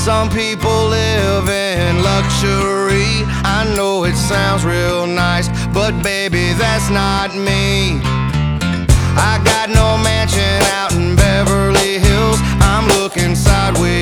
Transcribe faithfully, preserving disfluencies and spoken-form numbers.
Some people live in luxury. I know it sounds real nice, but baby, that's not me. I got no mansion out in Beverly Hills. I'm looking sideways